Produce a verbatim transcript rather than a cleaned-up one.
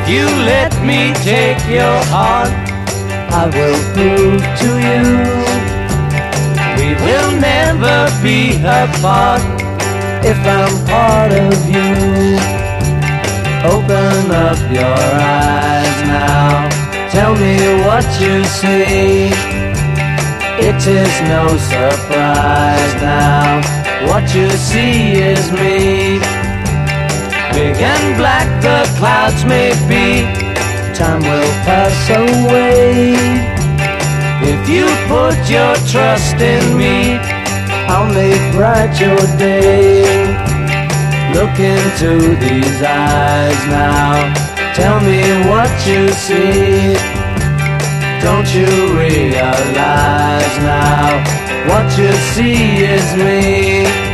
you let me take your heart, I will prove to you we will never be apart. if I'm part of you. Open up your eyes now, tell me what you see. It is no surprise now, what you see is me. Big and black the clouds may be, time will pass away. if you put your trust in me, I'll make bright your day. Look into these eyes now, tell me what you see. Don't you realize now, what you see is me.